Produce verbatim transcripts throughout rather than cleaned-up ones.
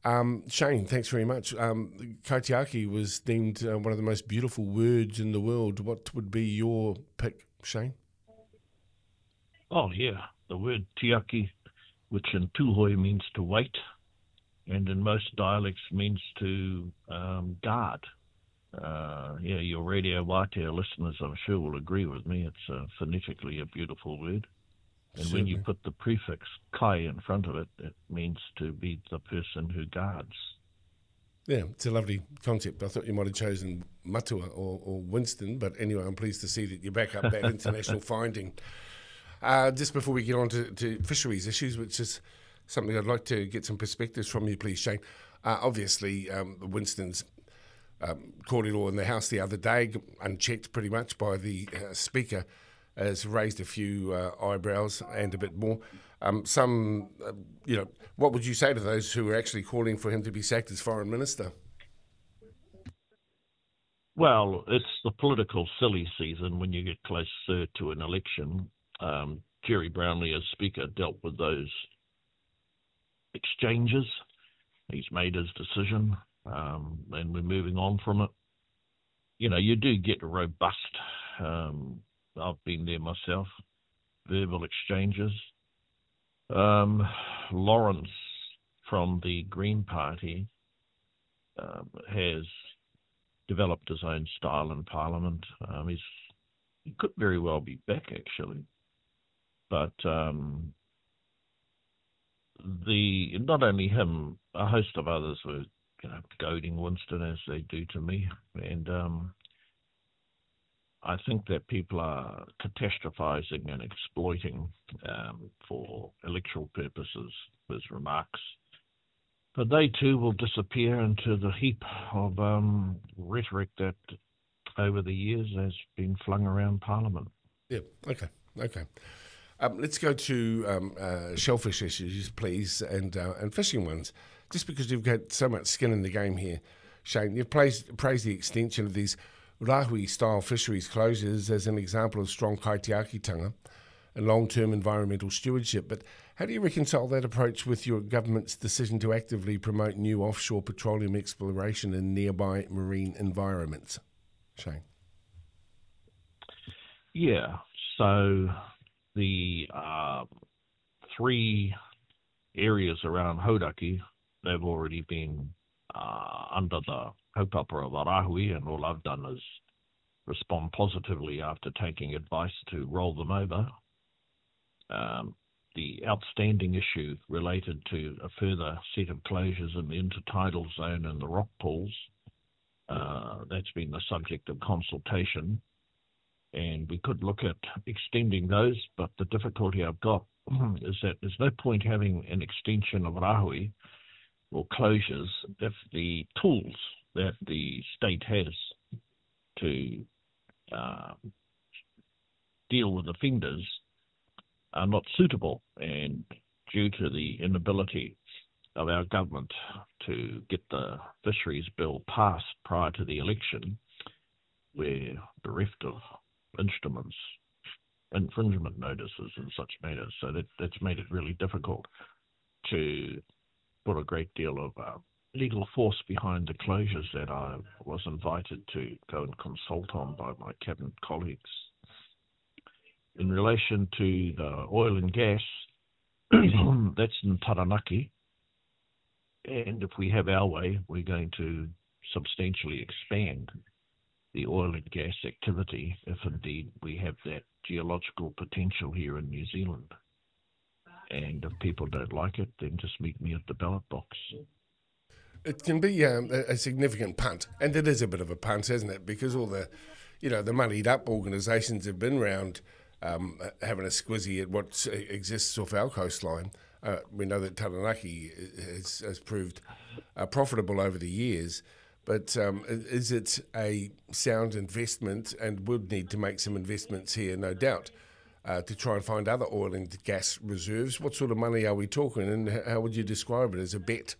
Um, Shane, thanks very much. Um, kaitiaki was deemed uh, one of the most beautiful words in the world. What would be your pick, Shane? Oh, yeah. The word tiaki, which in Tūhoe means to wait, and in most dialects means to um, guard. Uh, yeah, your Radio Waitea listeners, I'm sure, will agree with me. It's uh, phonetically a beautiful word. And when you Certainly. put the prefix kai in front of it, it means to be the person who guards. Yeah, it's a lovely concept. I thought you might have chosen Matua or, or Winston, but anyway, I'm pleased to see that you back up that international finding. Uh, just before we get on to, to fisheries issues, which is something I'd like to get some perspectives from you, please, Shane. Uh, obviously, um, Winston's um, corridor in the House the other day, unchecked pretty much by the uh, Speaker, has raised a few uh, eyebrows and a bit more. Um, some, uh, you know, what would you say to those who are actually calling for him to be sacked as Foreign Minister? Well, it's the political silly season when you get closer to an election. Um, Jerry Brownlee, as Speaker, dealt with those exchanges. He's made his decision, um, and we're moving on from it. You know, you do get robust, um, I've been there myself, verbal exchanges. Um, Lawrence from the Green Party um, has developed his own style in Parliament. Um, he's, he could very well be back, actually. But um, the not only him, a host of others were, you know, goading Winston as they do to me, and um, I think that people are catastrophizing and exploiting um, for electoral purposes his remarks. But they too will disappear into the heap of um, rhetoric that over the years has been flung around Parliament. Yeah, okay, okay. Um, let's go to um, uh, shellfish issues, please, and uh, and fishing ones. Just because you've got so much skin in the game here, Shane, you've praised, praised the extension of these Rahui-style fisheries closures as an example of strong kaitiakitanga and long-term environmental stewardship. But how do you reconcile that approach with your government's decision to actively promote new offshore petroleum exploration in nearby marine environments? Shane? Yeah, so the uh, three areas around Hauraki, they've already been uh, under the kaupapa of Rahui, and all I've done is respond positively after taking advice to roll them over. Um, the outstanding issue related to a further set of closures in the intertidal zone and the rock pools, uh, that's been the subject of consultation. And we could look at extending those, but the difficulty I've got is that there's no point having an extension of Rahui or closures if the tools that the state has to uh, deal with offenders are not suitable, and due to the inability of our government to get the fisheries bill passed prior to the election, we're bereft of instruments, infringement notices and such matters. So that, that's made it really difficult to put a great deal of uh, legal force behind the closures that I was invited to go and consult on by my cabinet colleagues. In relation to the oil and gas, that's in Taranaki. And if we have our way, we're going to substantially expand the oil and gas activity, if indeed we have that geological potential here in New Zealand. And if people don't like it, then just meet me at the ballot box. It can be um, a, a significant punt, and it is a bit of a punt, isn't it? Because all the, you know, the moneyed up organisations have been around um, having a squizzy at what exists off our coastline. Uh, we know that Taranaki has, has proved uh, profitable over the years. But um, is it a sound investment, and would need to make some investments here, no doubt, uh, to try and find other oil and gas reserves? What sort of money are we talking, and how would you describe it as a bet?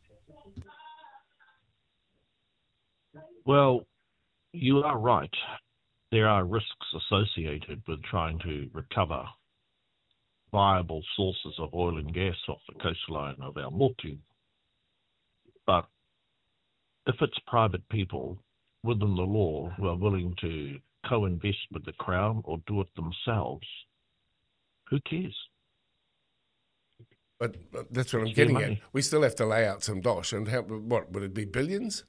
Well, you are right. There are risks associated with trying to recover viable sources of oil and gas off the coastline of our motu. if it's private people within the law who are willing to co-invest with the Crown or do it themselves, who cares? But, but that's what I'm It's their getting at. money. We still have to lay out some dosh, and how, what would it be? Billions?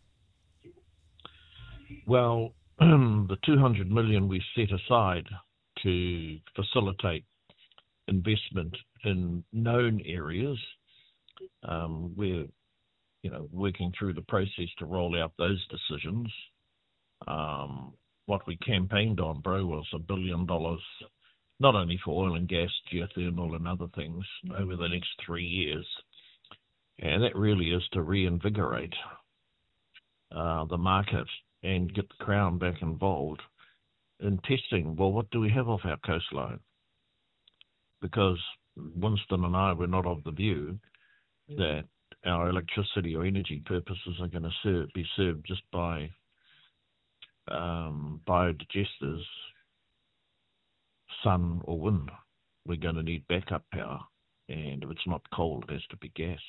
Well, the two hundred million we set aside to facilitate investment in known areas, um, we're, you know, working through the process to roll out those decisions. Um, what we campaigned on, bro, was a billion dollars, not only for oil and gas, geothermal and other things over the next three years. And that really is to reinvigorate uh, the market and get the Crown back involved in testing, well, what do we have off our coastline? Because Winston and I were not of the view that our electricity or energy purposes are going to serve, be served just by um, biodigesters, sun or wind. We're going to need backup power, and if it's not coal, it has to be gas.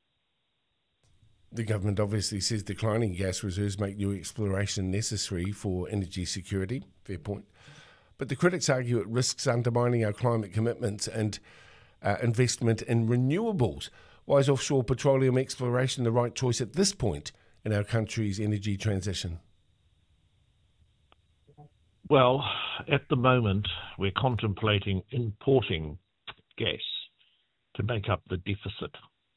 The government obviously says declining gas reserves make new exploration necessary for energy security. Fair point. But the critics argue it risks undermining our climate commitments and uh, investment in renewables. Why is offshore petroleum exploration the right choice at this point in our country's energy transition? Well, at the moment, we're contemplating importing gas to make up the deficit.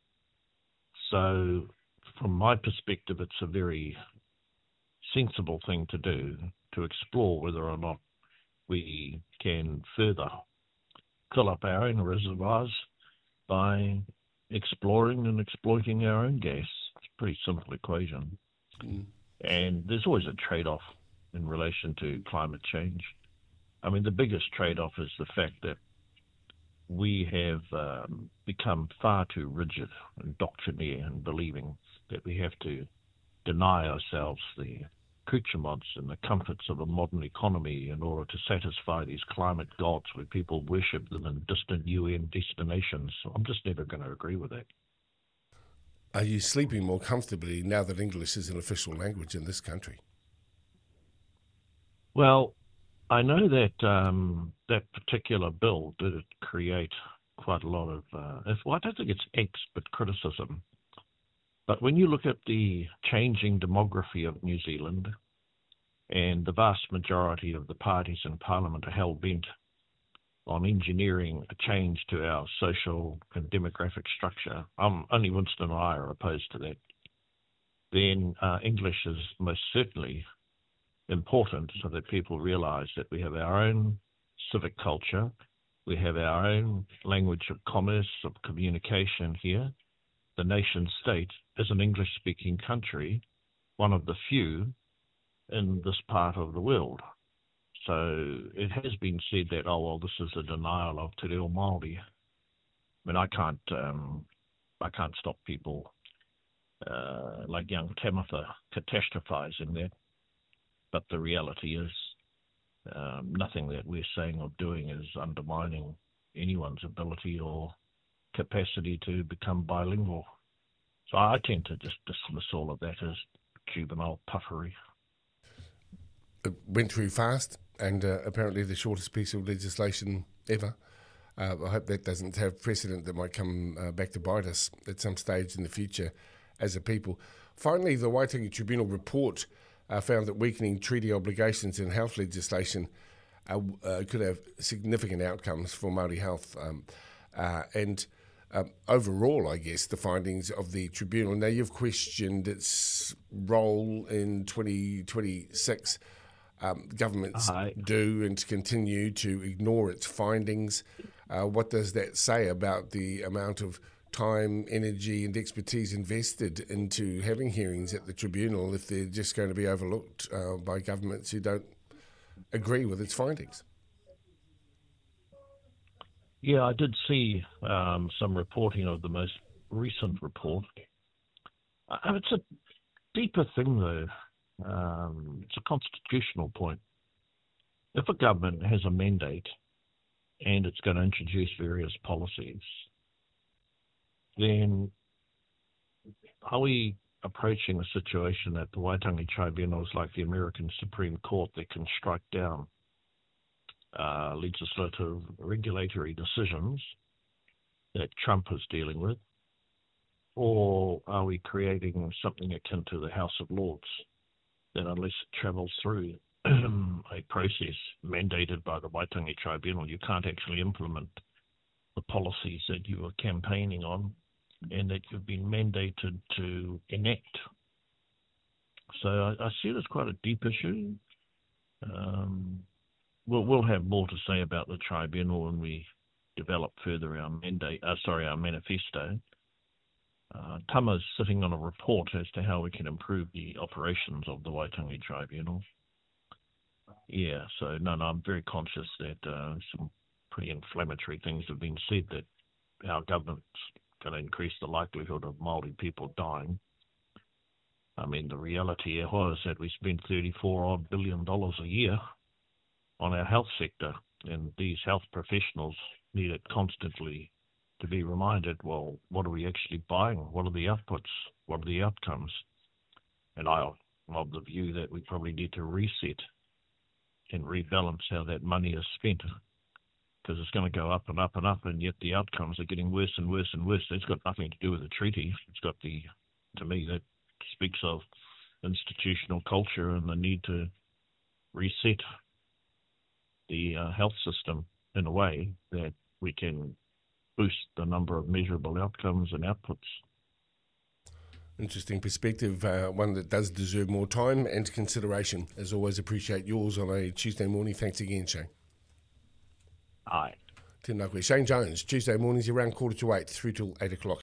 So, from my perspective, it's a very sensible thing to do, to explore whether or not we can further fill up our own reservoirs by exploring and exploiting our own gas. It's a pretty simple equation. Mm. And there's always a trade-off in relation to climate change. I mean, the biggest trade-off is the fact that we have um, become far too rigid and doctrinaire in believing that we have to deny ourselves the accoutrements and the comforts of a modern economy in order to satisfy these climate gods where people worship them in distant U N destinations. So I'm just never going to agree with that. Are you sleeping more comfortably now that English is an official language in this country? Well, I know that um, that particular bill did create quite a lot of, uh, if, well, I don't think it's angst, but criticism. But when you look at the changing demography of New Zealand, and the vast majority of the parties in Parliament are hell-bent on engineering a change to our social and demographic structure, um, only Winston and I are opposed to that, then uh, English is most certainly important so that people realise that we have our own civic culture, we have our own language of commerce, of communication here. The nation state is an English-speaking country, one of the few in this part of the world. So it has been said that, oh, well, this is a denial of Te Reo Māori. I mean, I can't, um, I can't stop people uh, like young Tamitha catastrophising that. But the reality is um, nothing that we're saying or doing is undermining anyone's ability or capacity to become bilingual. So I tend to just dismiss all of that as juvenile puffery. It went through fast, and uh, apparently the shortest piece of legislation ever. Uh, I hope that doesn't have precedent that might come uh, back to bite us at some stage in the future as a people. Finally, the Waitangi Tribunal report uh, found that weakening treaty obligations in health legislation uh, uh, could have significant outcomes for Māori health. Um, uh, and um, overall, I guess, the findings of the tribunal. Now, you've questioned its role in twenty twenty-six. Um, governments Aye. do and continue to ignore its findings. Uh, what does that say about the amount of time, energy and expertise invested into having hearings at the tribunal if they're just going to be overlooked uh, by governments who don't agree with its findings? Yeah, I did see um, some reporting of the most recent report. Uh, it's a deeper thing, though. Um, it's a constitutional point. If a government has a mandate and it's going to introduce various policies, then are we approaching a situation that the Waitangi Tribunal is like the American Supreme Court that can strike down uh, legislative regulatory decisions that Trump is dealing with? Or are we creating something akin to the House of Lords that unless it travels through a process mandated by the Waitangi Tribunal, you can't actually implement the policies that you are campaigning on and that you've been mandated to enact? So I, I see it as quite a deep issue. Um, we'll, we'll have more to say about the tribunal when we develop further our mandate. Uh, sorry, our manifesto. Uh, Tama's sitting on a report as to how we can improve the operations of the Waitangi Tribunal. Yeah, so no, no, I'm very conscious that uh, some pretty inflammatory things have been said, that our government's going to increase the likelihood of Māori people dying. I mean, the reality is that we spend thirty-four odd billion dollars a year on our health sector, and these health professionals need it constantly to be reminded, well, what are we actually buying? What are the outputs? What are the outcomes? And I'm of the view that we probably need to reset and rebalance how that money is spent, because it's going to go up and up and up, and yet the outcomes are getting worse and worse and worse. It's got nothing to do with the treaty. It's got the, to me, that speaks of institutional culture and the need to reset the uh, health system in a way that we can boost the number of measurable outcomes and outputs. Interesting perspective, uh, one that does deserve more time and consideration. As always, appreciate yours on a Tuesday morning. Thanks again, Shane. Aye. Tēnā koe. Shane Jones, Tuesday mornings around quarter to eight through till eight o'clock.